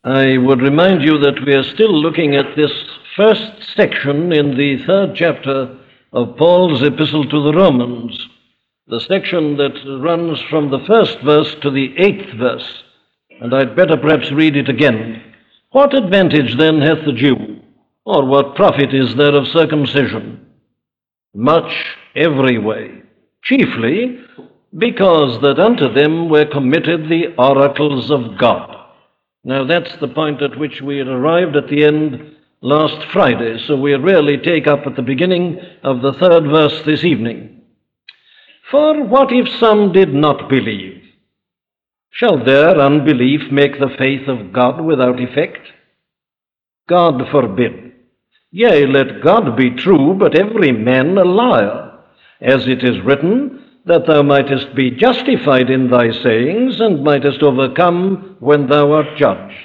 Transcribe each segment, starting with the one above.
I would remind you that we are still looking at this first section in the 3rd chapter of Paul's epistle to the Romans, the section that runs from the 1st verse to the 8th verse, and I'd better perhaps read it again. What advantage then hath the Jew, or what profit is there of circumcision? Much every way, chiefly because that unto them were committed the oracles of God. Now that's the point at which we had arrived at the end last Friday, so we'll really take up at the beginning of the 3rd verse this evening. For what if some did not believe? Shall their unbelief make the faith of God without effect? God forbid. Yea, let God be true, but every man a liar, as it is written, that thou mightest be justified in thy sayings, and mightest overcome when thou art judged.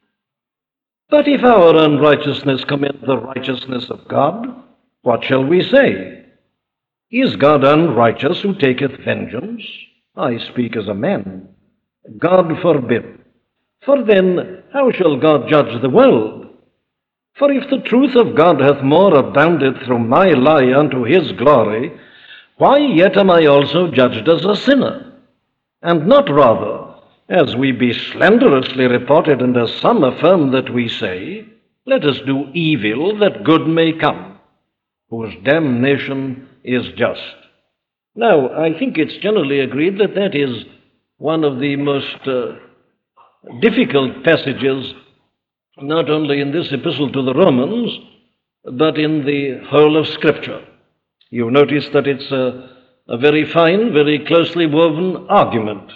But if our unrighteousness commend the righteousness of God, what shall we say? Is God unrighteous who taketh vengeance? I speak as a man. God forbid. For then how shall God judge the world? For if the truth of God hath more abounded through my lie unto his glory, why yet am I also judged as a sinner? And not rather, as we be slanderously reported, and as some affirm that we say, let us do evil that good may come, whose damnation is just. Now, I think it's generally agreed that that is one of the most difficult passages, not only in this epistle to the Romans, but in the whole of Scripture. You notice that it's a very fine, very closely woven argument.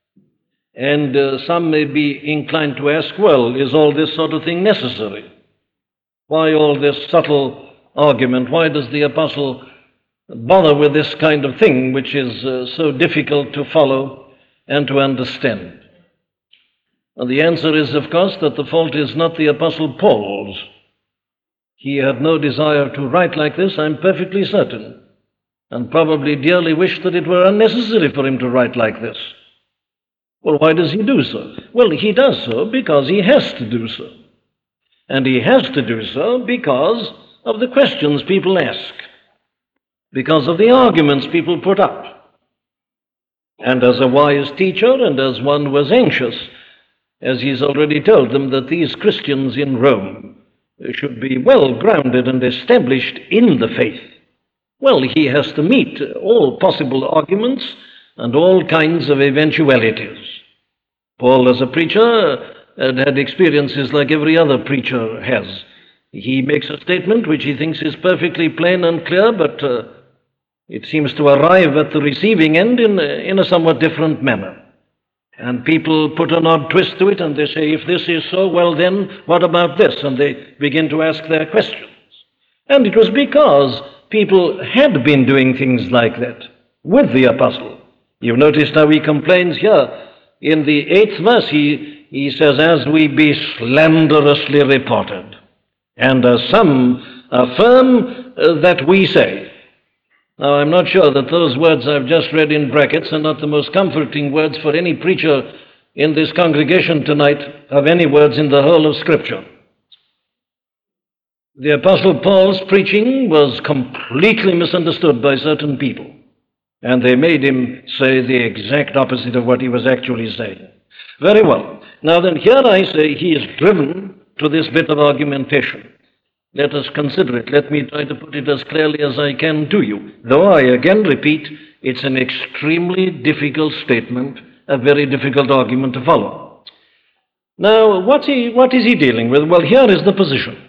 And some may be inclined to ask, well, is all this sort of thing necessary? Why all this subtle argument? Why does the apostle bother with this kind of thing, which is so difficult to follow and to understand? And the answer is, of course, that the fault is not the apostle Paul's. He had no desire to write like this, I'm perfectly certain, and probably dearly wished that it were unnecessary for him to write like this. Well, why does he do so? Well, he does so because he has to do so. And he has to do so because of the questions people ask, because of the arguments people put up. And as a wise teacher, and as one who was anxious, as he's already told them, that these Christians in Rome should be well grounded and established in the faith, well, he has to meet all possible arguments and all kinds of eventualities. Paul, as a preacher, had experiences like every other preacher has. He makes a statement which he thinks is perfectly plain and clear, but it seems to arrive at the receiving end in a somewhat different manner. And people put an odd twist to it, and they say, if this is so, well then, what about this? And they begin to ask their questions. And it was because people had been doing things like that with the apostle. You notice how he complains here. In the 8th verse, he says, as we be slanderously reported, and as some affirm that we say. Now, I'm not sure that those words I've just read in brackets are not the most comforting words for any preacher in this congregation tonight of any words in the whole of Scripture. The Apostle Paul's preaching was completely misunderstood by certain people, and they made him say the exact opposite of what he was actually saying. Very well. Now then, here I say he is driven to this bit of argumentation. Let us consider it. Let me try to put it as clearly as I can to you. Though I again repeat, it's an extremely difficult statement, a very difficult argument to follow. Now, what is he dealing with? Well, here is the position.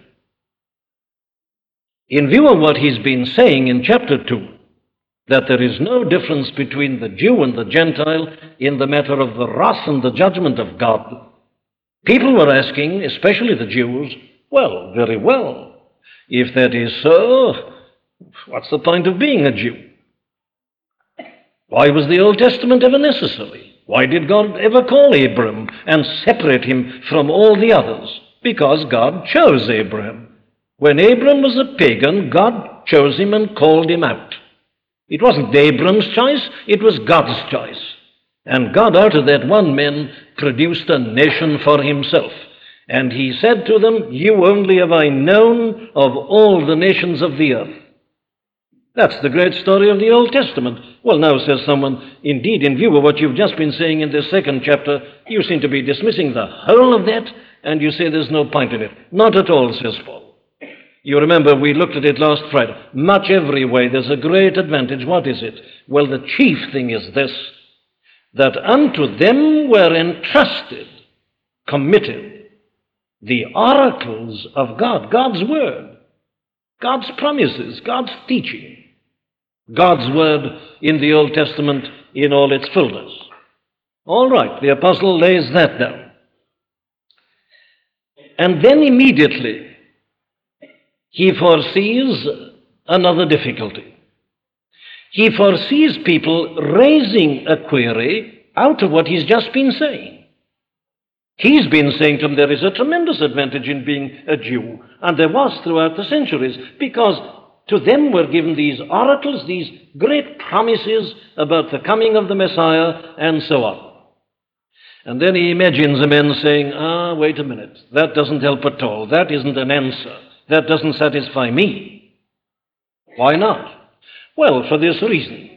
In view of what he's been saying in chapter 2, that there is no difference between the Jew and the Gentile in the matter of the wrath and the judgment of God, people were asking, especially the Jews, well, very well. If that is so, what's the point of being a Jew? Why was the Old Testament ever necessary? Why did God ever call Abraham and separate him from all the others? Because God chose Abraham. When Abraham was a pagan, God chose him and called him out. It wasn't Abraham's choice, it was God's choice. And God, out of that one man, produced a nation for himself. And he said to them, you only have I known of all the nations of the earth. That's the great story of the Old Testament. Well, now, says someone, indeed, in view of what you've just been saying in this second chapter, you seem to be dismissing the whole of that, and you say there's no point in it. Not at all, says Paul. You remember we looked at it last Friday. Much every way there's a great advantage. What is it? Well, the chief thing is this, that unto them were entrusted, committed, the oracles of God, God's word, God's promises, God's teaching. God's word in the Old Testament in all its fullness. All right, the apostle lays that down. And then immediately he foresees another difficulty. He foresees people raising a query out of what he's just been saying. He's been saying to them there is a tremendous advantage in being a Jew, and there was throughout the centuries, because to them were given these oracles, these great promises about the coming of the Messiah, and so on. And then he imagines the men saying, wait a minute, that doesn't help at all. That isn't an answer. That doesn't satisfy me. Why not? Well, for this reason.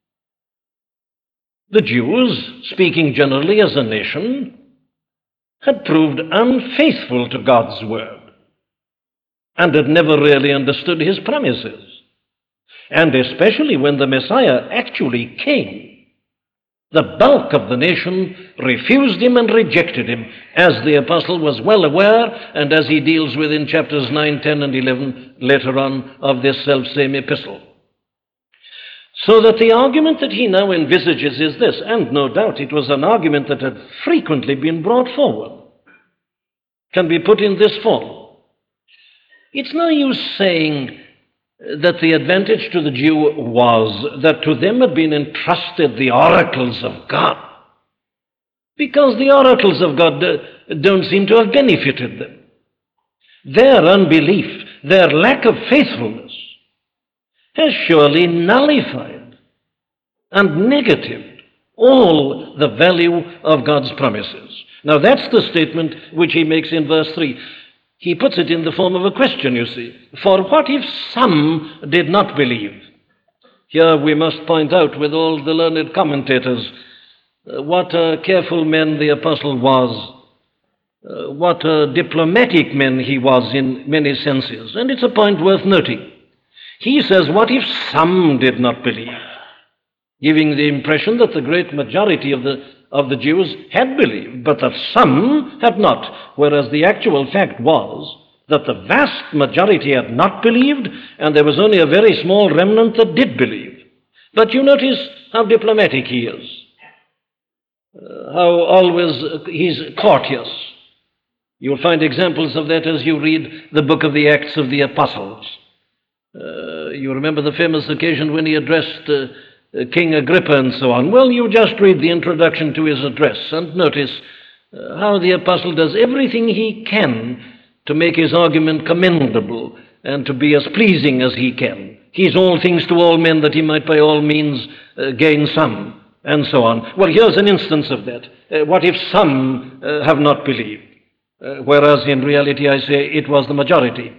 The Jews, speaking generally as a nation, had proved unfaithful to God's word, and had never really understood his promises. And especially when the Messiah actually came, the bulk of the nation refused him and rejected him, as the apostle was well aware, and as he deals with in chapters 9, 10, and 11 later on of this selfsame epistle. So that the argument that he now envisages is this, and no doubt it was an argument that had frequently been brought forward, can be put in this form. It's no use saying that the advantage to the Jew was that to them had been entrusted the oracles of God, because the oracles of God don't seem to have benefited them. Their unbelief, their lack of faithfulness, has surely nullified and negatived all the value of God's promises. Now that's the statement which he makes in verse 3. He puts it in the form of a question, you see. For what if some did not believe? Here we must point out with all the learned commentators what a careful man the apostle was, what a diplomatic man he was in many senses. And it's a point worth noting. He says, what if some did not believe? Giving the impression that the great majority of the Jews had believed, but that some had not, whereas the actual fact was that the vast majority had not believed, and there was only a very small remnant that did believe. But you notice how diplomatic he is, how always he's courteous. You'll find examples of that as you read the book of the Acts of the Apostles. You remember the famous occasion when he addressed King Agrippa and so on. Well, you just read the introduction to his address and notice how the apostle does everything he can to make his argument commendable and to be as pleasing as he can. He's all things to all men that he might by all means gain some, and so on. Well, here's an instance of that. What if some have not believed? Whereas in reality, I say, it was the majority.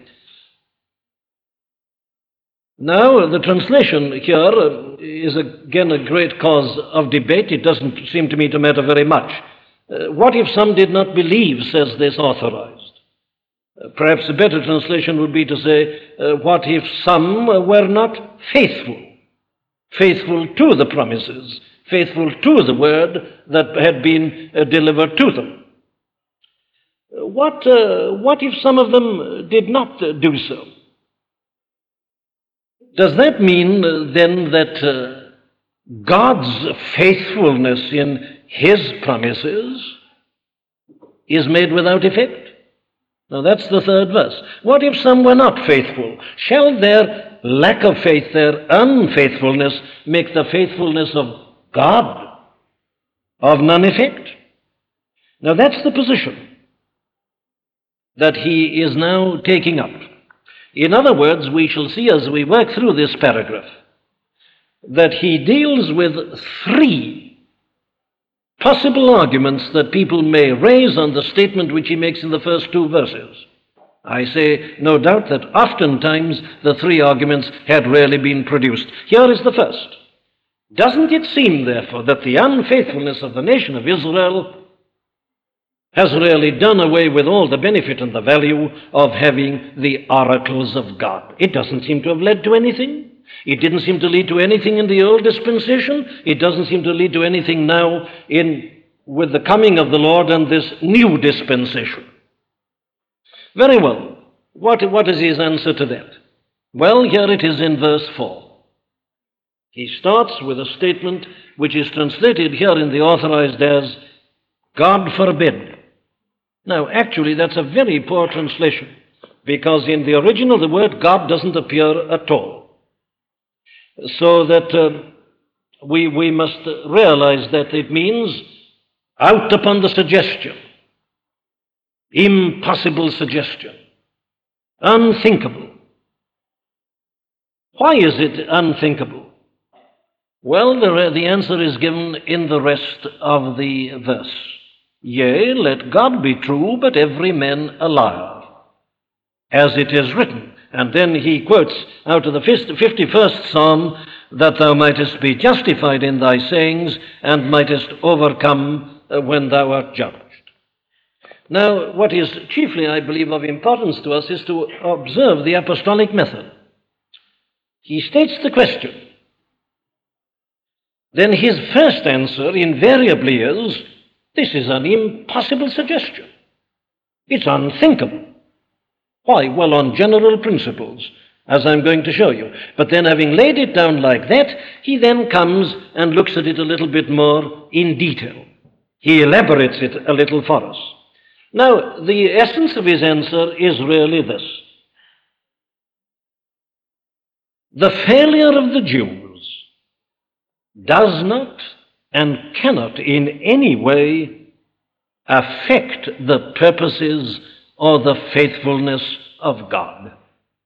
Now, the translation here is again a great cause of debate. It doesn't seem to me to matter very much. What if some did not believe, says this authorized? Perhaps a better translation would be to say, what if some were not faithful? Faithful to the promises, faithful to the word that had been delivered to them. What if some of them did not do so? Does that mean then that God's faithfulness in his promises is made without effect? Now that's the third verse. What if some were not faithful? Shall their lack of faith, their unfaithfulness, make the faithfulness of God of none effect? Now that's the position that he is now taking up. In other words, we shall see as we work through this paragraph that he deals with three possible arguments that people may raise on the statement which he makes in the first two verses. I say, no doubt that oftentimes the three arguments had rarely been produced. Here is the first. Doesn't it seem, therefore, that the unfaithfulness of the nation of Israel has really done away with all the benefit and the value of having the oracles of God? It doesn't seem to have led to anything. It didn't seem to lead to anything in the old dispensation. It doesn't seem to lead to anything now with the coming of the Lord and this new dispensation. Very well. What is his answer to that? Well, here it is in verse 4. He starts with a statement which is translated here in the Authorized as, God forbid. Now, actually, that's a very poor translation, because in the original the word God doesn't appear at all. So that we must realize that it means out upon the suggestion, impossible suggestion, unthinkable. Why is it unthinkable? Well, the answer is given in the rest of the verse. Yea, let God be true, but every man a liar, as it is written. And then he quotes out of the 51st Psalm, that thou mightest be justified in thy sayings, and mightest overcome when thou art judged. Now, what is chiefly, I believe, of importance to us is to observe the apostolic method. He states the question. Then his first answer invariably is, this is an impossible suggestion. It's unthinkable. Why? Well, on general principles, as I'm going to show you. But then having laid it down like that, he then comes and looks at it a little bit more in detail. He elaborates it a little for us. Now, the essence of his answer is really this. The failure of the Jews does not and cannot in any way affect the purposes or the faithfulness of God.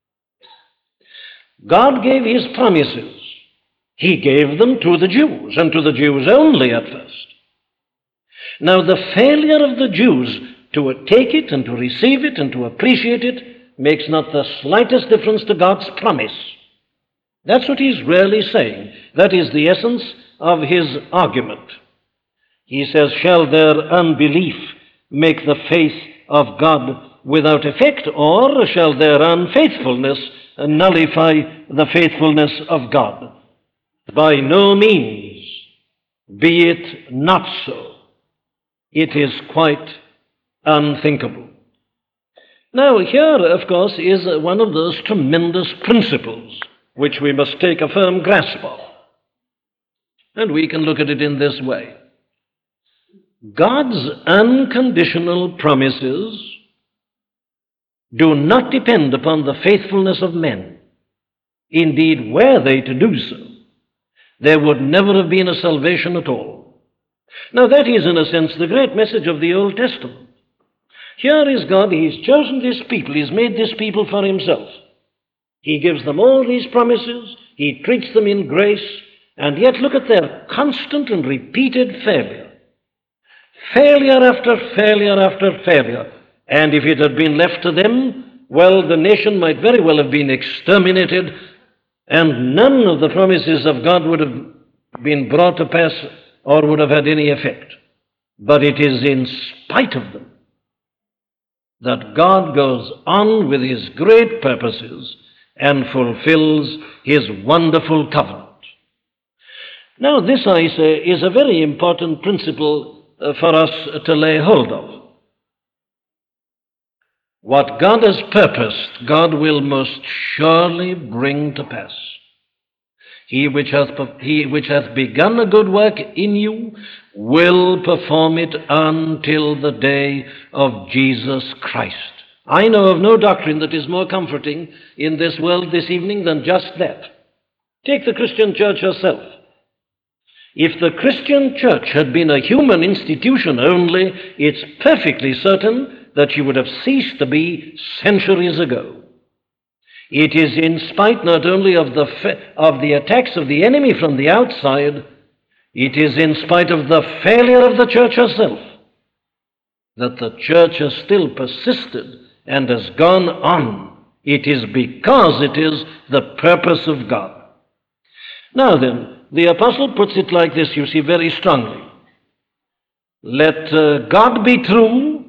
God gave his promises. He gave them to the Jews, and to the Jews only at first. Now, the failure of the Jews to take it and to receive it and to appreciate it makes not the slightest difference to God's promise. That's what he's really saying. That is the essence of his argument. He says, shall their unbelief make the faith of God without effect, or shall their unfaithfulness nullify the faithfulness of God? By no means, be it not so. It is quite unthinkable. Now, here, of course, is one of those tremendous principles which we must take a firm grasp of. And we can look at it in this way. God's unconditional promises do not depend upon the faithfulness of men. Indeed, were they to do so, there would never have been a salvation at all. Now, that is, in a sense, the great message of the Old Testament. Here is God, he's chosen this people, he's made this people for himself. He gives them all these promises, he treats them in grace, and yet look at their constant and repeated failure. Failure after failure after failure. And if it had been left to them, well, the nation might very well have been exterminated, and none of the promises of God would have been brought to pass or would have had any effect. But it is in spite of them that God goes on with his great purposes and fulfills his wonderful covenant. Now, this, I say, is a very important principle for us to lay hold of. What God has purposed, God will most surely bring to pass. He which hath begun a good work in you will perform it until the day of Jesus Christ. I know of no doctrine that is more comforting in this world this evening than just that. Take the Christian church herself. If the Christian church had been a human institution only, it's perfectly certain that she would have ceased to be centuries ago. It is in spite not only of the attacks of the enemy from the outside, It is in spite of the failure of the church herself that the church has still persisted and has gone on. It is because it is the purpose of God. Now then, the apostle puts it like this, you see, very strongly. Let God be true,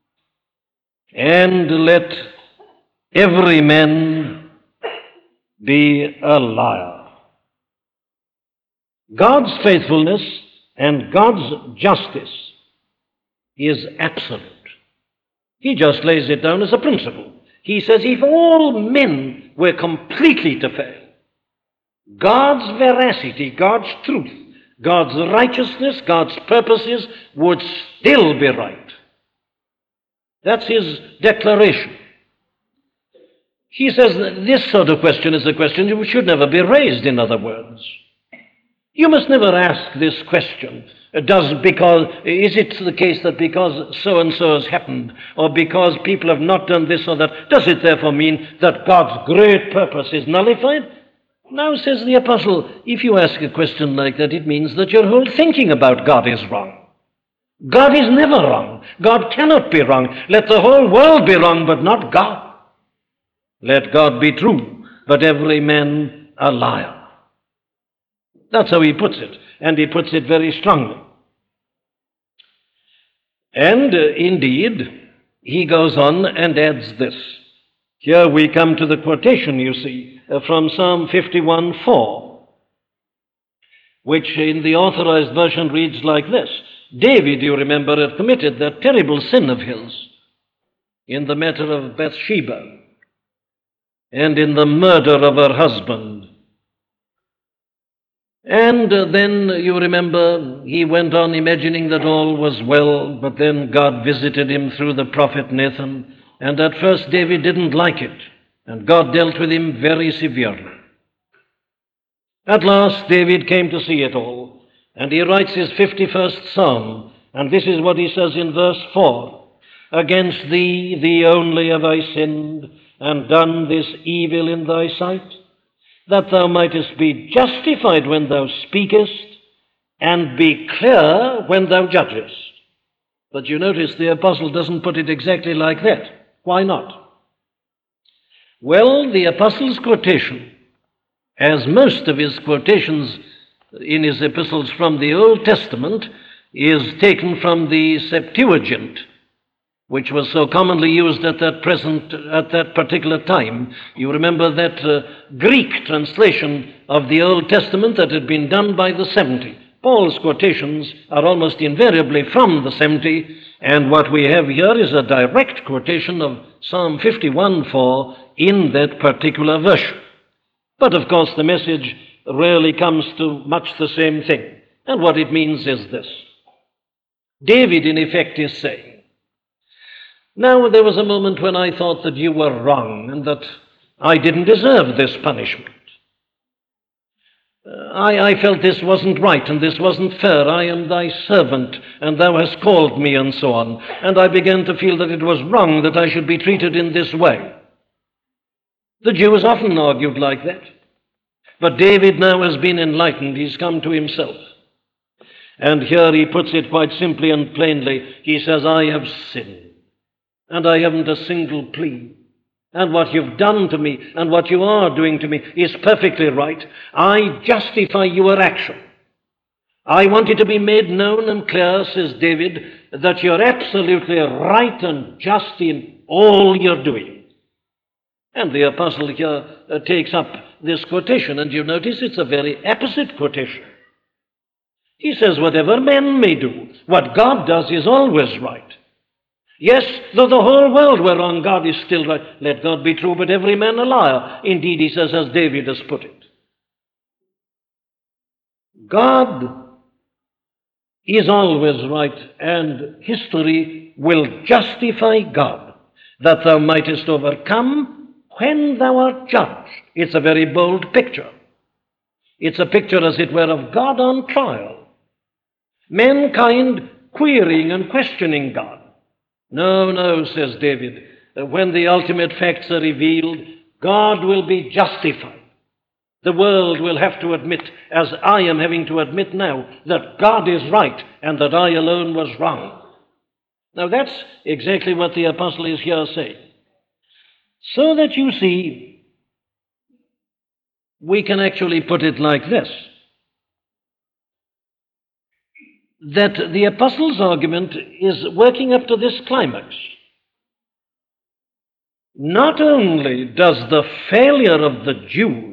and let every man be a liar. God's faithfulness and God's justice is absolute. He just lays it down as a principle. He says if all men were completely to fail, God's veracity, God's truth, God's righteousness, God's purposes would still be right. That's his declaration. He says that this sort of question is a question which should never be raised, in other words. You must never ask this question, is it the case that because so-and-so has happened, or because people have not done this or that, does it therefore mean that God's great purpose is nullified? Now, says the apostle, if you ask a question like that, it means that your whole thinking about God is wrong. God is never wrong. God cannot be wrong. Let the whole world be wrong, but not God. Let God be true, but every man a liar. That's how he puts it, and he puts it very strongly. And indeed, he goes on and adds this. Here we come to the quotation, you see, from Psalm 51:4, which in the Authorized Version reads like this. David, you remember, had committed that terrible sin of his in the matter of Bathsheba and in the murder of her husband. And then, you remember, he went on imagining that all was well, but then God visited him through the prophet Nathan, and at first David didn't like it, and God dealt with him very severely. At last, David came to see it all, and he writes his 51st Psalm, and this is what he says in verse 4. Against thee, thee only have I sinned, and done this evil in thy sight, that thou mightest be justified when thou speakest, and be clear when thou judgest. But you notice the apostle doesn't put it exactly like that. Why not? Well, the apostle's quotation, as most of his quotations in his epistles from the Old Testament, is taken from the Septuagint, which was so commonly used at that particular time. You remember that Greek translation of the Old Testament that had been done by the 70. Paul's quotations are almost invariably from the 70, and what we have here is a direct quotation of Psalm 51:4 in that particular version. But of course the message rarely comes to much the same thing. And what it means is this. David, in effect, is saying, now, there was a moment when I thought that you were wrong and that I didn't deserve this punishment. I felt this wasn't right and this wasn't fair. I am thy servant and thou hast called me and so on. And I began to feel that it was wrong that I should be treated in this way. The Jews often argued like that. But David now has been enlightened. He's come to himself. And here he puts it quite simply and plainly. He says, I have sinned. And I haven't a single plea. And what you've done to me and what you are doing to me is perfectly right. I justify your action. I want it to be made known and clear, says David, that you're absolutely right and just in all you're doing. And the apostle here takes up this quotation, and you notice it's a very apposite quotation. He says, whatever men may do, what God does is always right. Yes, though the whole world were wrong, God is still right. Let God be true, but every man a liar. Indeed, he says, as David has put it. God is always right, and history will justify God, that thou mightest overcome when thou art judged. It's a very bold picture. It's a picture, as it were, of God on trial. Mankind querying and questioning God. No, no, says David, when the ultimate facts are revealed, God will be justified. The world will have to admit, as I am having to admit now, that God is right and that I alone was wrong. Now that's exactly what the apostle is here saying. So that you see, we can actually put it like this, that the apostle's argument is working up to this climax. Not only does the failure of the Jews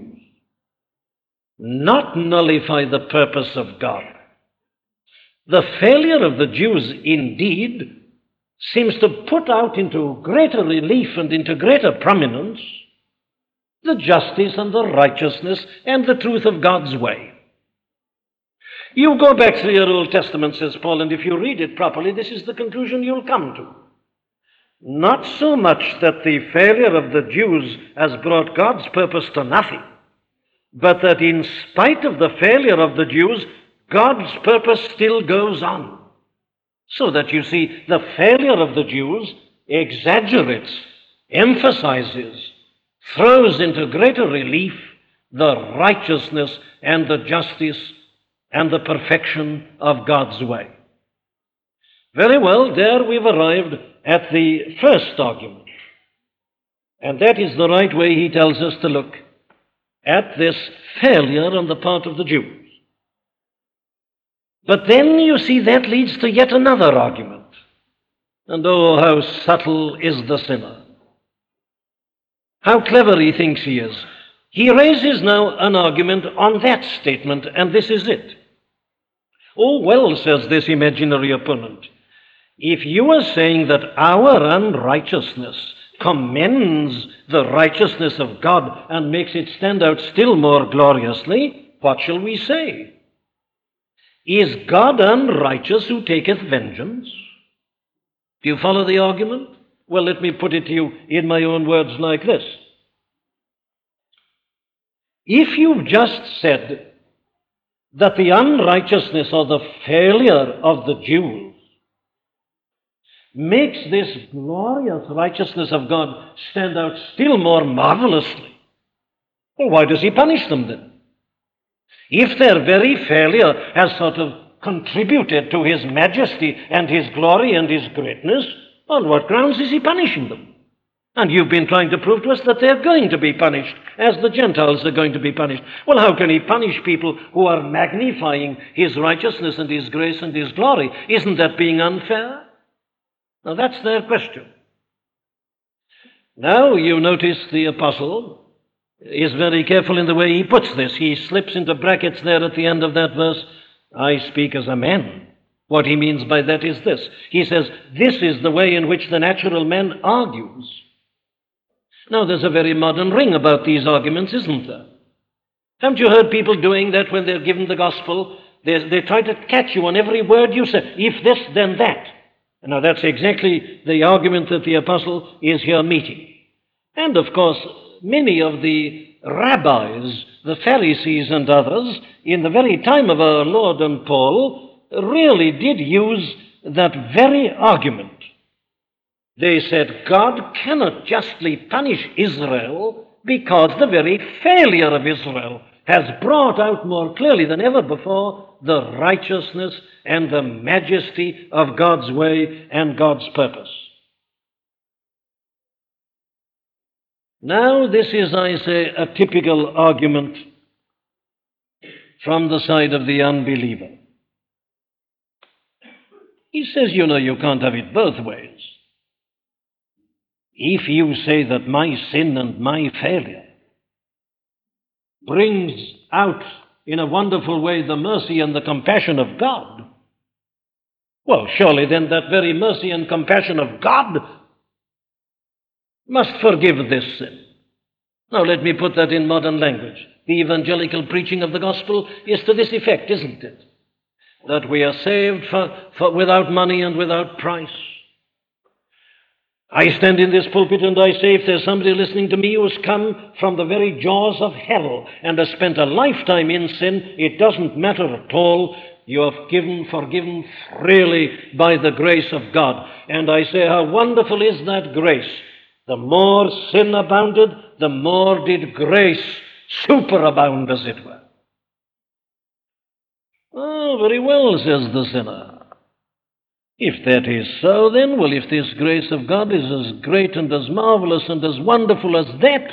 not nullify the purpose of God, the failure of the Jews indeed seems to put out into greater relief and into greater prominence the justice and the righteousness and the truth of God's way. You go back to your Old Testament, says Paul, and if you read it properly, this is the conclusion you'll come to. Not so much that the failure of the Jews has brought God's purpose to nothing, but that in spite of the failure of the Jews, God's purpose still goes on. So that you see, the failure of the Jews exaggerates, emphasizes, throws into greater relief the righteousness and the justice and the perfection of God's way. Very well, there we've arrived at the first argument. And that is the right way he tells us to look at this failure on the part of the Jews. But then, you see, that leads to yet another argument. And oh, how subtle is the sinner. How clever he thinks he is. He raises now an argument on that statement, and this is it. Oh, well, says this imaginary opponent, if you are saying that our unrighteousness commends the righteousness of God and makes it stand out still more gloriously, what shall we say? Is God unrighteous who taketh vengeance? Do you follow the argument? Well, let me put it to you in my own words like this. If you've just said that the unrighteousness or the failure of the Jews makes this glorious righteousness of God stand out still more marvelously, well, why does he punish them then? If their very failure has sort of contributed to his majesty and his glory and his greatness, on what grounds is he punishing them? And you've been trying to prove to us that they're going to be punished, as the Gentiles are going to be punished. Well, how can he punish people who are magnifying his righteousness and his grace and his glory? Isn't that being unfair? Now, that's their question. Now, you notice the apostle is very careful in the way he puts this. He slips into brackets there at the end of that verse, I speak as a man. What he means by that is this. He says, this is the way in which the natural man argues. Now, there's a very modern ring about these arguments, isn't there? Haven't you heard people doing that when they're given the gospel? They try to catch you on every word you say. If this, then that. Now, that's exactly the argument that the apostle is here meeting. And, of course, many of the rabbis, the Pharisees and others, in the very time of our Lord and Paul, really did use that very argument. They said, God cannot justly punish Israel because the very failure of Israel has brought out more clearly than ever before the righteousness and the majesty of God's way and God's purpose. Now, this is, I say, a typical argument from the side of the unbeliever. He says, you can't have it both ways. If you say that my sin and my failure brings out in a wonderful way the mercy and the compassion of God, well, surely then that very mercy and compassion of God must forgive this sin. Now, let me put that in modern language. The evangelical preaching of the gospel is to this effect, isn't it? That we are saved for without money and without price. I stand in this pulpit and I say, if there's somebody listening to me who's come from the very jaws of hell and has spent a lifetime in sin, it doesn't matter at all. You are forgiven freely by the grace of God. And I say, how wonderful is that grace? The more sin abounded, the more did grace superabound, as it were. Oh, very well, says the sinner. If that is so, then, well, if this grace of God is as great and as marvelous and as wonderful as that,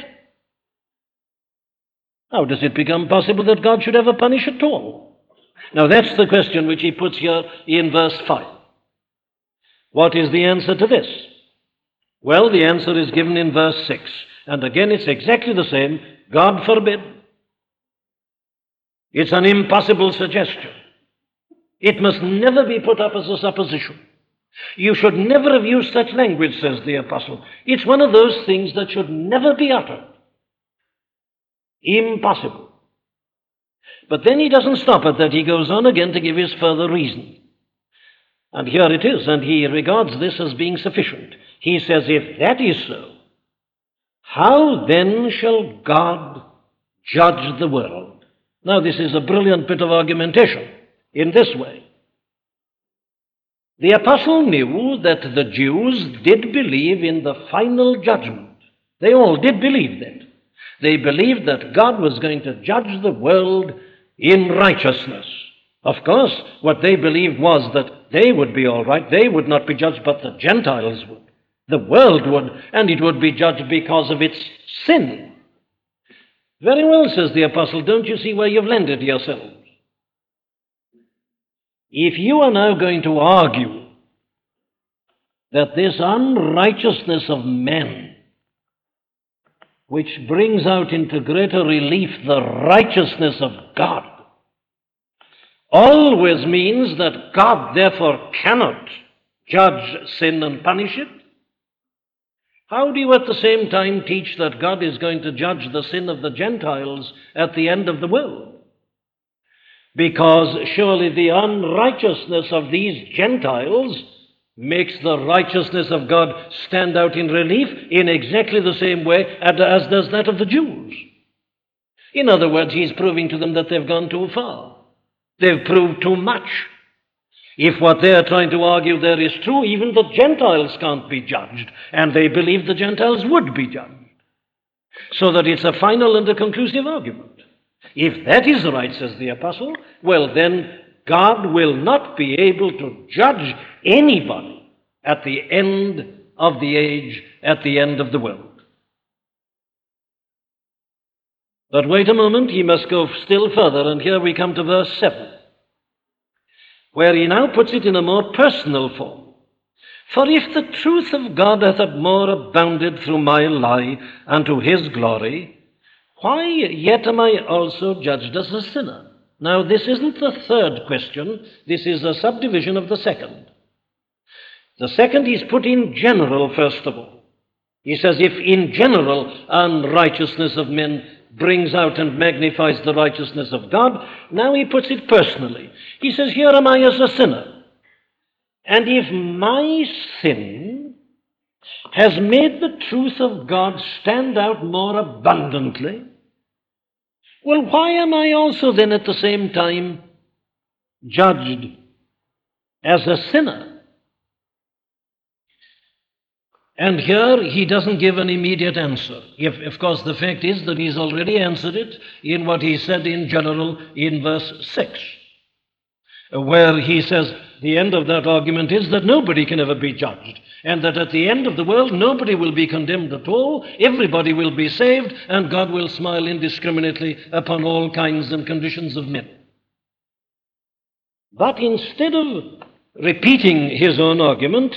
how does it become possible that God should ever punish at all? Now, that's the question which he puts here in verse 5. What is the answer to this? Well, the answer is given in verse 6. And again, it's exactly the same. God forbid. It's an impossible suggestion. It must never be put up as a supposition. You should never have used such language, says the apostle. It's one of those things that should never be uttered. Impossible. But then he doesn't stop at that. He goes on again to give his further reason. And here it is, and he regards this as being sufficient. He says, if that is so, how then shall God judge the world? Now, this is a brilliant bit of argumentation in this way. The apostle knew that the Jews did believe in the final judgment. They all did believe that. They believed that God was going to judge the world in righteousness. Of course, what they believed was that they would be all right. They would not be judged, but the Gentiles would. The world would, and it would be judged because of its sin. Very well, says the apostle, don't you see where you've landed yourselves? If you are now going to argue that this unrighteousness of men, which brings out into greater relief the righteousness of God, always means that God therefore cannot judge sin and punish it, how do you at the same time teach that God is going to judge the sin of the Gentiles at the end of the world? Because surely the unrighteousness of these Gentiles makes the righteousness of God stand out in relief in exactly the same way as does that of the Jews. In other words, he's proving to them that they've gone too far. They've proved too much. If what they're trying to argue there is true, even the Gentiles can't be judged, and they believe the Gentiles would be judged. So that it's a final and a conclusive argument. If that is right, says the apostle, well then God will not be able to judge anybody at the end of the age, at the end of the world. But wait a moment, he must go still further, and here we come to verse 7. Where he now puts it in a more personal form. For if the truth of God hath more abounded through my lie unto his glory, why yet am I also judged as a sinner? Now, this isn't the third question. This is a subdivision of the second. The second is put in general, first of all. He says, if in general unrighteousness of men brings out and magnifies the righteousness of God, now he puts it personally. He says, here am I as a sinner. And if my sin has made the truth of God stand out more abundantly, well, why am I also then at the same time judged as a sinner? And here he doesn't give an immediate answer. Of course, the fact is that he's already answered it in what he said in general in verse 6, where he says the end of that argument is that nobody can ever be judged, and that at the end of the world nobody will be condemned at all, everybody will be saved, and God will smile indiscriminately upon all kinds and conditions of men. But instead of repeating his own argument,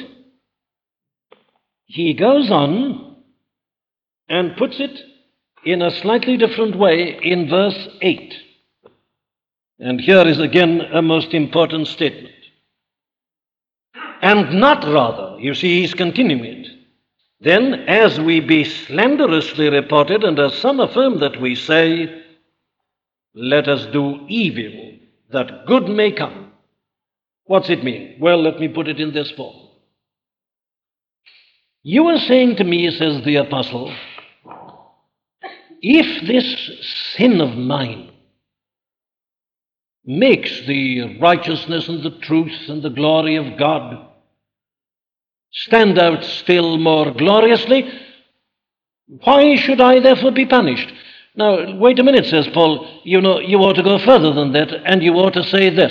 he goes on and puts it in a slightly different way in verse 8. And here is again a most important statement. And not rather, you see, he's continuing it. Then, as we be slanderously reported, and as some affirm that we say, let us do evil, that good may come. What's it mean? Well, let me put it in this form. You are saying to me, says the apostle, if this sin of mine makes the righteousness and the truth and the glory of God stand out still more gloriously, why should I therefore be punished? Now, wait a minute, says Paul. You know, you ought to go further than that, and you ought to say this.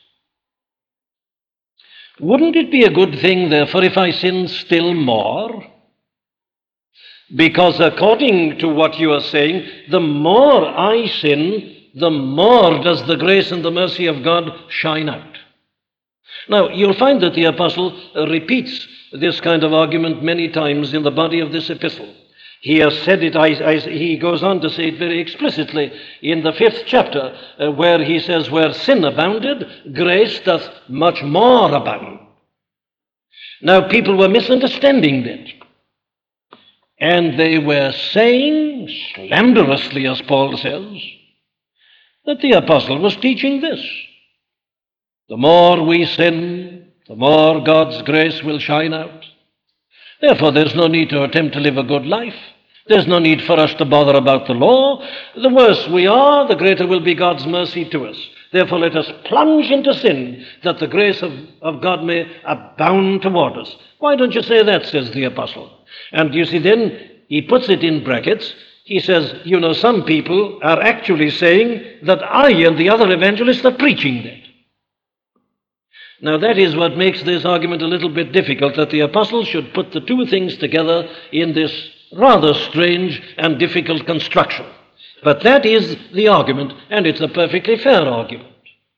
Wouldn't it be a good thing, therefore, if I sin still more? Because according to what you are saying, the more I sin, the more does the grace and the mercy of God shine out. Now, you'll find that the apostle repeats this kind of argument many times in the body of this epistle. He has said it, he goes on to say it very explicitly in the 5th chapter, where he says, where sin abounded, grace doth much more abound. Now, people were misunderstanding that. And they were saying, slanderously, as Paul says, that the apostle was teaching this. The more we sin, the more God's grace will shine out. Therefore, there's no need to attempt to live a good life. There's no need for us to bother about the law. The worse we are, the greater will be God's mercy to us. Therefore, let us plunge into sin, that the grace of God may abound toward us. Why don't you say that, says the apostle. And you see, then he puts it in brackets. He says, you know, some people are actually saying that I and the other evangelists are preaching that. Now, that is what makes this argument a little bit difficult, that the apostle should put the two things together in this rather strange and difficult construction. But that is the argument, and it's a perfectly fair argument.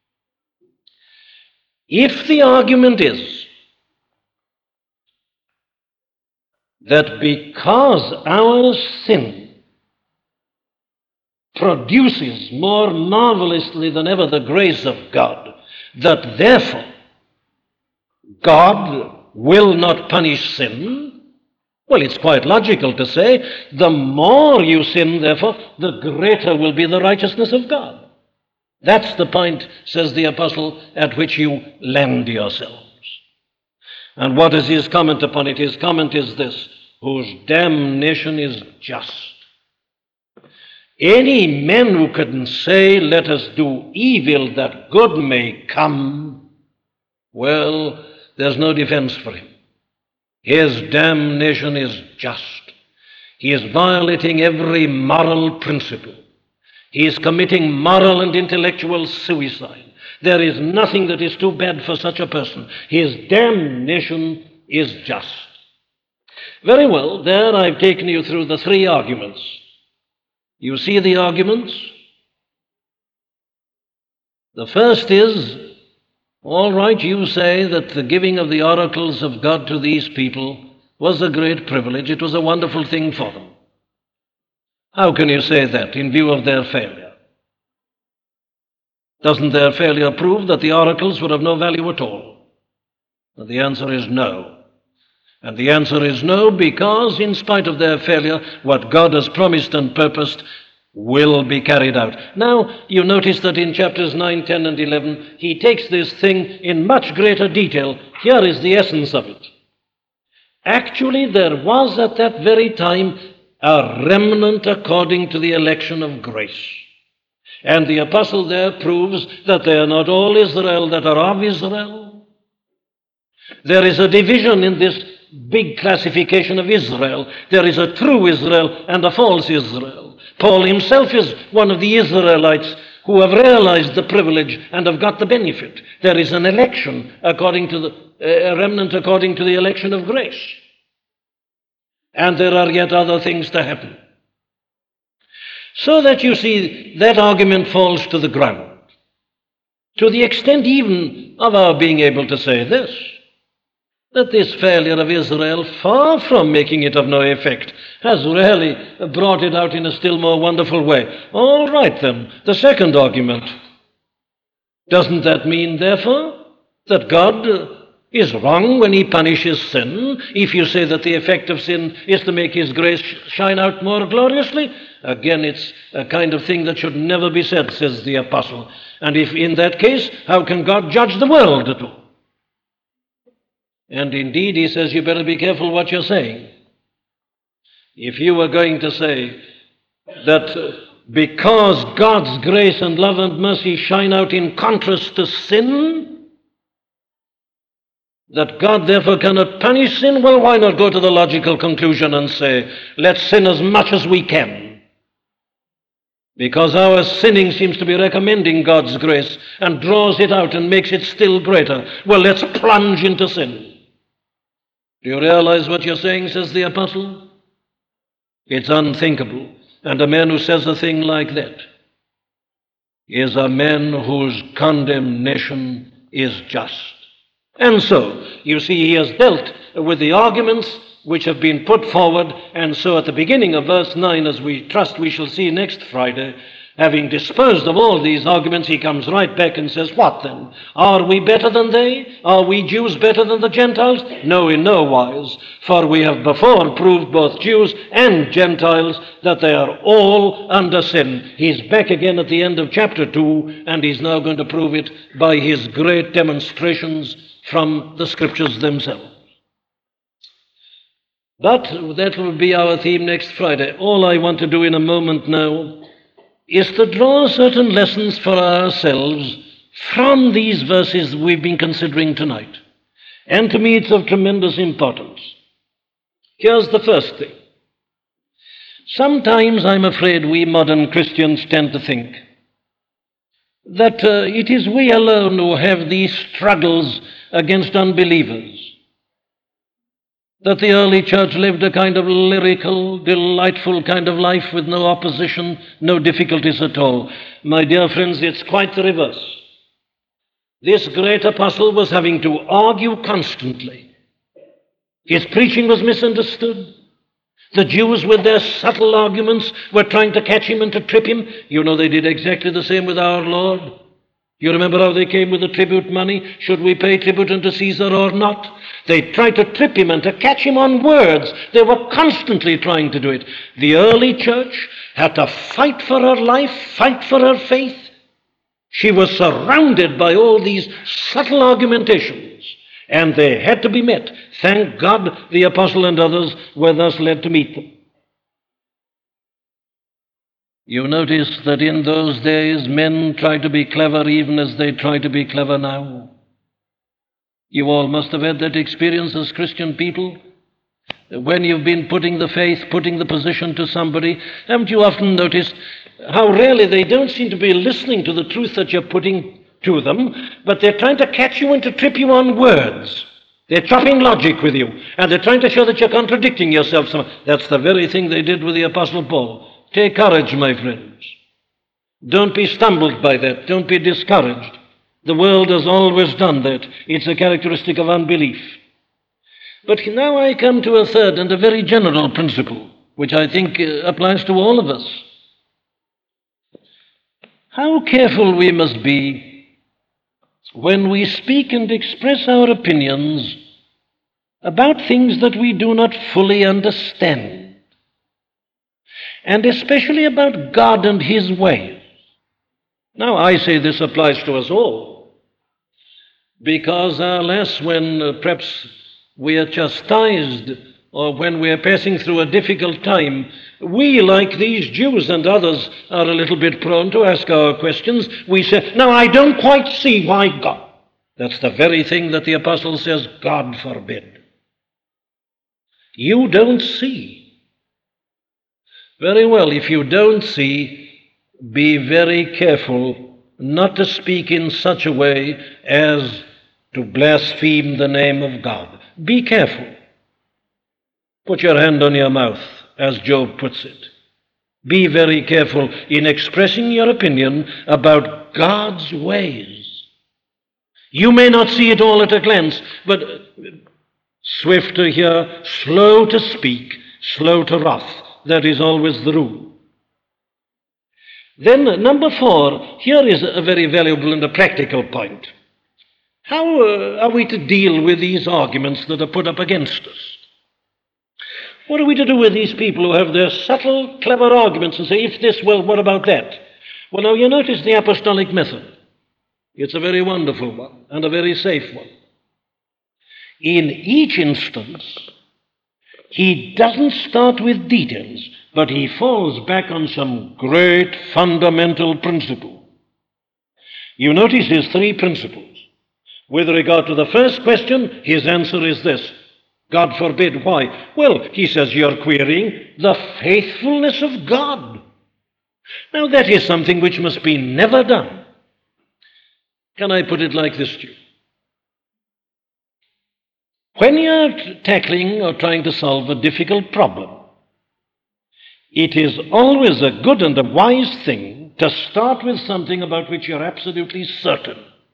If the argument is that because our sin produces more marvelously than ever the grace of God, that therefore God will not punish sin, well, it's quite logical to say, the more you sin, therefore, the greater will be the righteousness of God. That's the point, says the apostle, at which you land yourselves. And what is his comment upon it? His comment is this: whose damnation is just. Any man who can say, let us do evil that good may come, well, there's no defense for him. His damnation is just. He is violating every moral principle. He is committing moral and intellectual suicide. There is nothing that is too bad for such a person. His damnation is just. Very well, there I've taken you through the three arguments. You see the arguments? The first is, all right, you say that the giving of the oracles of God to these people was a great privilege. It was a wonderful thing for them. How can you say that in view of their failure? Doesn't their failure prove that the oracles were of no value at all? And the answer is no. And the answer is no, because in spite of their failure, what God has promised and purposed will be carried out. Now, you notice that in chapters 9, 10, and 11, he takes this thing in much greater detail. Here is the essence of it. Actually, there was at that very time a remnant according to the election of grace. And the apostle there proves that they are not all Israel that are of Israel. There is a division in this big classification of Israel. There is a true Israel and a false Israel. Paul himself is one of the Israelites who have realized the privilege and have got the benefit. There is an election according to a remnant according to the election of grace. And there are yet other things to happen. So that you see, that argument falls to the ground. To the extent even of our being able to say this, that this failure of Israel, far from making it of no effect, has really brought it out in a still more wonderful way. All right then, the second argument. Doesn't that mean, therefore, that God is wrong when he punishes sin? If you say that the effect of sin is to make his grace shine out more gloriously, again, it's a kind of thing that should never be said, says the apostle. And if in that case, how can God judge the world at all? And indeed, he says, you better be careful what you're saying. If you were going to say that because God's grace and love and mercy shine out in contrast to sin, that God therefore cannot punish sin, well, why not go to the logical conclusion and say, let's sin as much as we can? because our sinning seems to be recommending God's grace and draws it out and makes it still greater. Well, let's plunge into sin. Do you realize what you're saying, says the apostle? It's unthinkable. And a man who says a thing like that is a man whose condemnation is just. And so, you see, he has dealt with the arguments which have been put forward, and so at the beginning of verse 9, as we trust we shall see next Friday, having disposed of all these arguments, he comes right back and says, what then? Are we better than they? Are we Jews better than the Gentiles? No, in no wise, for we have before proved both Jews and Gentiles that they are all under sin. He's back again at the end of chapter 2, and he's now going to prove it by his great demonstrations from the Scriptures themselves. But that will be our theme next Friday. All I want to do in a moment now is to draw certain lessons for ourselves from these verses we've been considering tonight. And to me it's of tremendous importance. Here's the first thing. Sometimes I'm afraid we modern Christians tend to think that it is we alone who have these struggles against unbelievers. That the early church lived a kind of lyrical, delightful kind of life with no opposition, no difficulties at all. My dear friends, it's quite the reverse. This great apostle was having to argue constantly. His preaching was misunderstood. The Jews, with their subtle arguments, were trying to catch him and to trip him. You know, they did exactly the same with our Lord. You remember how they came with the tribute money? Should we pay tribute unto Caesar or not? They tried to trip him and to catch him on words. They were constantly trying to do it. The early church had to fight for her life, fight for her faith. She was surrounded by all these subtle argumentations, and they had to be met. Thank God the apostle and others were thus led to meet them. You notice that in those days men tried to be clever even as they try to be clever now. You all must have had that experience as Christian people. When you've been putting the faith, putting the position to somebody, haven't you often noticed how rarely they don't seem to be listening to the truth that you're putting to them, but they're trying to catch you and to trip you on words. They're chopping logic with you, and they're trying to show that you're contradicting yourself. That's the very thing they did with the Apostle Paul. Take courage, my friends. Don't be stumbled by that. Don't be discouraged. The world has always done that. It's a characteristic of unbelief. But now I come to a third and a very general principle, which I think applies to all of us. How careful we must be when we speak and express our opinions about things that we do not fully understand. And especially about God and His ways. Now, I say this applies to us all, because alas, when perhaps we are chastised or when we are passing through a difficult time, we, like these Jews and others, are a little bit prone to ask our questions. We say, now, I don't quite see why God. That's the very thing that the apostle says, God forbid. You don't see. Very well, if you don't see, be very careful not to speak in such a way as to blaspheme the name of God. Be careful. Put your hand on your mouth, as Job puts it. Be very careful in expressing your opinion about God's ways. You may not see it all at a glance, but swift to hear, slow to speak, slow to wrath. That is always the rule. Then, number 4, here is a very valuable and a practical point. How are we to deal with these arguments that are put up against us? What are we to do with these people who have their subtle, clever arguments and say, if this, well, what about that? Well, now, you notice the apostolic method. It's a very wonderful one and a very safe one. In each instance, he doesn't start with details, but he falls back on some great fundamental principle. You notice his 3 principles. With regard to the first question, his answer is this. God forbid. Why? Well, he says you're querying the faithfulness of God. Now that is something which must be never done. Can I put it like this to you? When you're tackling or trying to solve a difficult problem, it is always a good and a wise thing to start with something about which you're absolutely certain.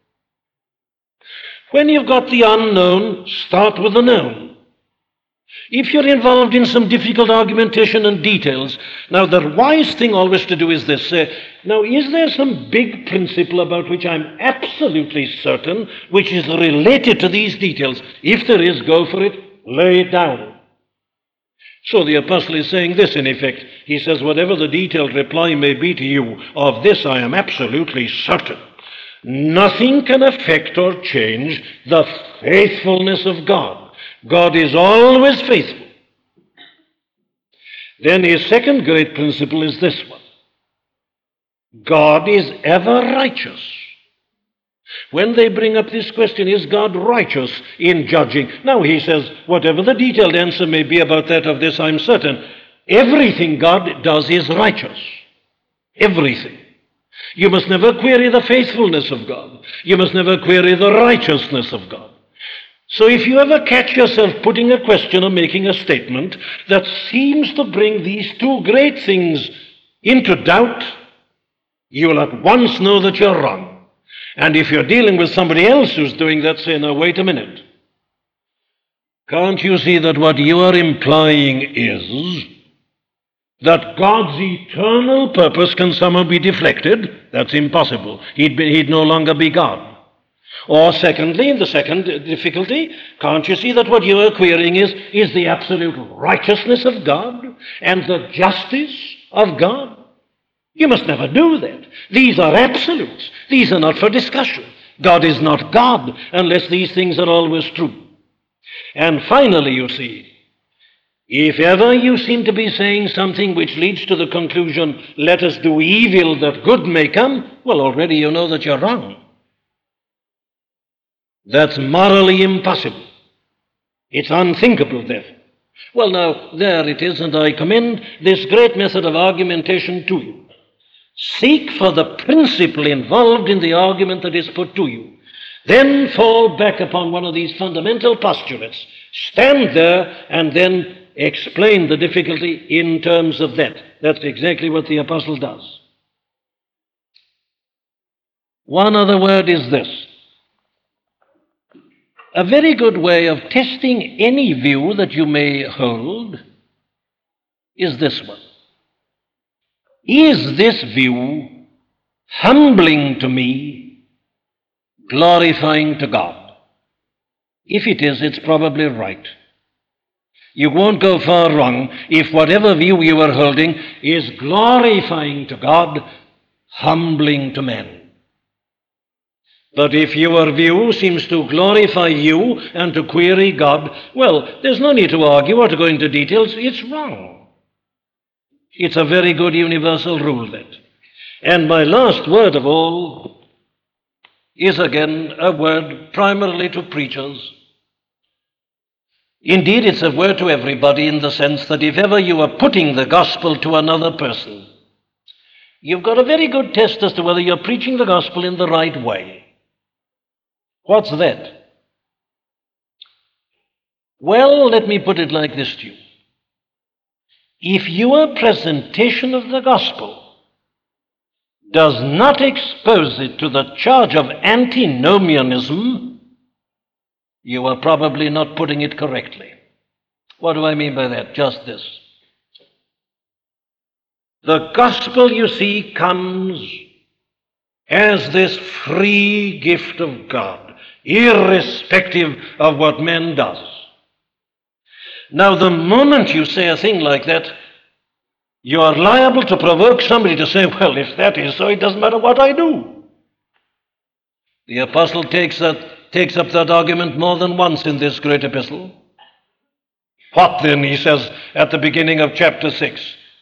When you've got the unknown, start with the known. If you're involved in some difficult argumentation and details, now the wise thing always to do is this. Now, is there some big principle about which I'm absolutely certain, which is related to these details? If there is, go for it, lay it down. So the apostle is saying this in effect. He says, whatever the detailed reply may be to you, of this I am absolutely certain. Nothing can affect or change the faithfulness of God. God is always faithful. Then his second great principle is this one. God is ever righteous. When they bring up this question, is God righteous in judging? Now he says, whatever the detailed answer may be about that, of this I'm certain. Everything God does is righteous. Everything. You must never query the faithfulness of God. You must never query the righteousness of God. So if you ever catch yourself putting a question or making a statement that seems to bring these two great things into doubt, you will at once know that you're wrong. And if you're dealing with somebody else who's doing that, say, now wait a minute. Can't you see that what you are implying is that God's eternal purpose can somehow be deflected? That's impossible. He'd no longer be God. Or secondly, in the second difficulty, can't you see that what you are querying is the absolute righteousness of God and the justice of God? You must never do that. These are absolutes. These are not for discussion. God is not God unless these things are always true. And finally, you see, if ever you seem to be saying something which leads to the conclusion, let us do evil that good may come, well, already you know that you're wrong. That's morally impossible. It's unthinkable, therefore. Well, now, there it is, and I commend this great method of argumentation to you. Seek for the principle involved in the argument that is put to you. Then fall back upon one of these fundamental postulates. Stand there and then explain the difficulty in terms of that. That's exactly what the apostle does. One other word is this. A very good way of testing any view that you may hold is this one. Is this view humbling to me, glorifying to God? If it is, it's probably right. You won't go far wrong if whatever view you are holding is glorifying to God, humbling to men. But if your view seems to glorify you and to query God, well, there's no need to argue or to go into details. It's wrong. It's a very good universal rule, that. And my last word of all is again a word primarily to preachers. Indeed, it's a word to everybody in the sense that if ever you are putting the gospel to another person, you've got a very good test as to whether you're preaching the gospel in the right way. What's that? Well, let me put it like this to you. If your presentation of the gospel does not expose it to the charge of antinomianism, you are probably not putting it correctly. What do I mean by that? Just this. The gospel, you see, comes as this free gift of God, irrespective of what man does. Now, the moment you say a thing like that, you are liable to provoke somebody to say, well, if that is so, it doesn't matter what I do. The apostle takes up that argument more than once in this great epistle. What then, he says at the beginning of chapter 6?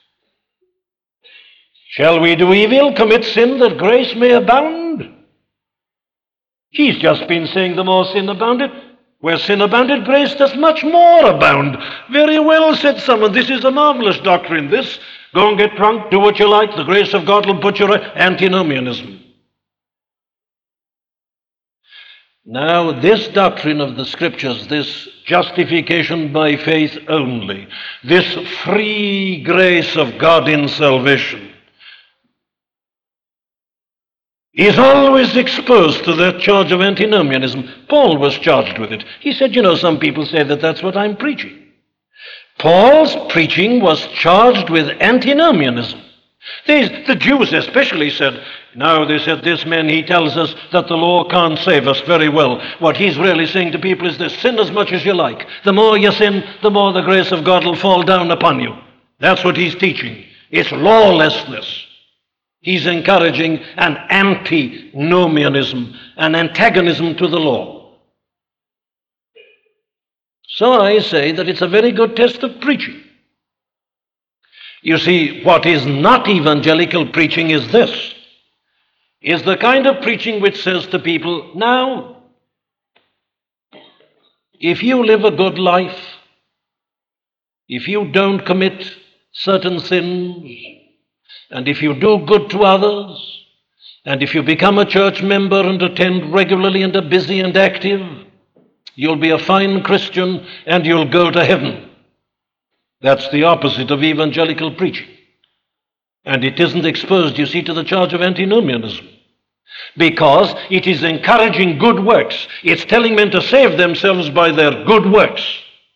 Shall we do evil, commit sin, that grace may abound? He's just been saying the more sin abounded. Where sin abounded, grace does much more abound. Very well, said someone. This is a marvelous doctrine, this. Go and get drunk, do what you like, the grace of God will put you right. Antinomianism. Now, this doctrine of the Scriptures, this justification by faith only, this free grace of God in salvation, is always exposed to that charge of antinomianism. Paul was charged with it. He said, some people say that that's what I'm preaching. Paul's preaching was charged with antinomianism. The Jews especially said, they said, this man, he tells us that the law can't save us. Very well. What he's really saying to people is this: sin as much as you like. The more you sin, the more the grace of God will fall down upon you. That's what he's teaching. It's lawlessness. He's encouraging an antinomianism, an antagonism to the law. So I say that it's a very good test of preaching. You see, what is not evangelical preaching is this, is the kind of preaching which says to people, now, if you live a good life, if you don't commit certain sins, and if you do good to others, and if you become a church member and attend regularly and are busy and active, you'll be a fine Christian and you'll go to heaven. That's the opposite of evangelical preaching. And it isn't exposed, you see, to the charge of antinomianism, because it is encouraging good works. It's telling men to save themselves by their good works.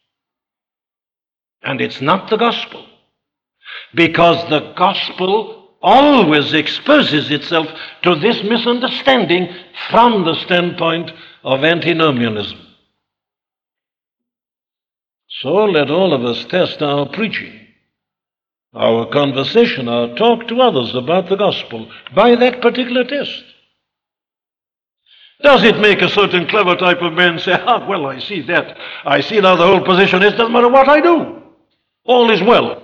And it's not the gospel, because the gospel always exposes itself to this misunderstanding from the standpoint of antinomianism. So let all of us test our preaching, our conversation, our talk to others about the gospel by that particular test. Does it make a certain clever type of man say, well, I see that. I see now the whole position is, doesn't matter what I do. All is well.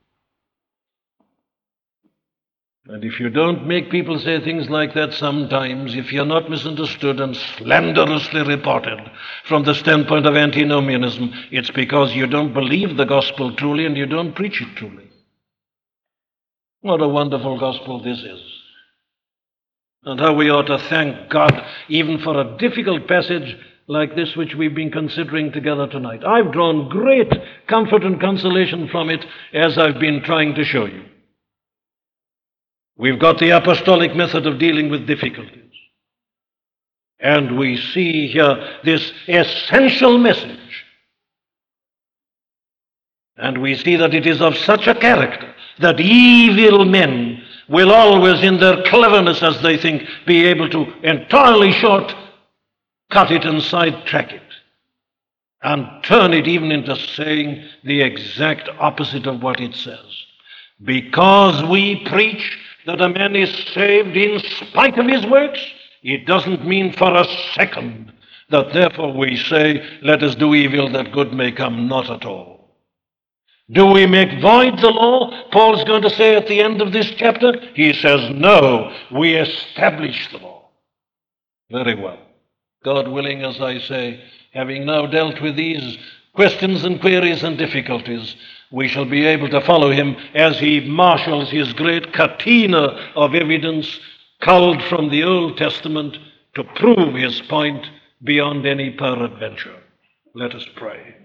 And if you don't make people say things like that sometimes, if you're not misunderstood and slanderously reported from the standpoint of antinomianism, it's because you don't believe the gospel truly and you don't preach it truly. What a wonderful gospel this is. And how we ought to thank God even for a difficult passage like this which we've been considering together tonight. I've drawn great comfort and consolation from it as I've been trying to show you. We've got the apostolic method of dealing with difficulties. And we see here this essential message. And we see that it is of such a character that evil men will always, in their cleverness, as they think, be able to entirely short-cut it and sidetrack it, and turn it even into saying the exact opposite of what it says. Because we preach that a man is saved in spite of his works, it doesn't mean for a second that therefore we say, let us do evil that good may come. Not at all. Do we make void the law? Paul's going to say at the end of this chapter. He says, no, we establish the law. Very well. God willing, as I say, having now dealt with these questions and queries and difficulties, we shall be able to follow him as he marshals his great catena of evidence culled from the Old Testament to prove his point beyond any peradventure. Let us pray.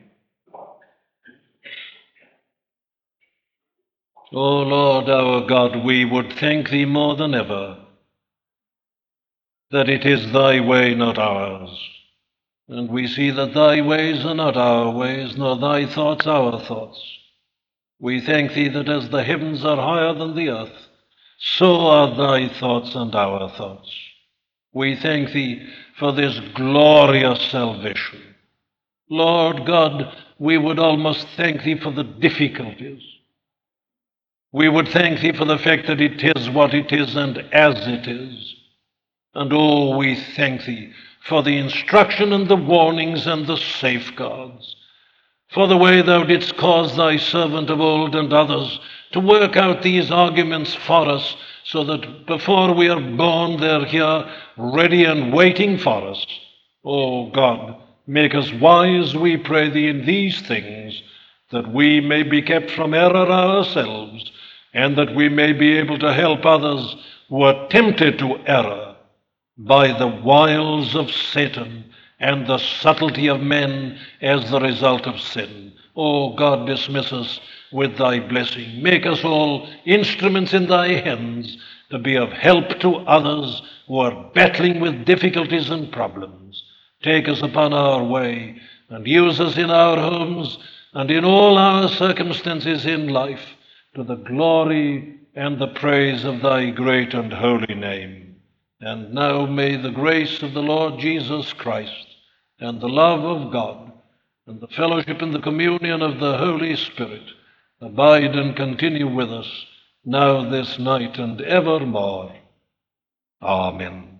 O Lord our God, we would thank thee more than ever that it is thy way, not ours. And we see that thy ways are not our ways, nor thy thoughts our thoughts. We thank thee that as the heavens are higher than the earth, so are thy thoughts and our thoughts. We thank thee for this glorious salvation. Lord God, we would almost thank thee for the difficulties. We would thank thee for the fact that it is what it is and as it is. And oh, we thank thee for the instruction and the warnings and the safeguards, for the way thou didst cause thy servant of old and others to work out these arguments for us, so that before we are born they're here ready and waiting for us. Oh God, make us wise, we pray thee, in these things, that we may be kept from error ourselves, and that we may be able to help others who are tempted to error by the wiles of Satan and the subtlety of men as the result of sin. Oh God, dismiss us with thy blessing. Make us all instruments in thy hands to be of help to others who are battling with difficulties and problems. Take us upon our way and use us in our homes and in all our circumstances in life to the glory and the praise of thy great and holy name. And now may the grace of the Lord Jesus Christ and the love of God and the fellowship and the communion of the Holy Spirit abide and continue with us now, this night, and evermore. Amen.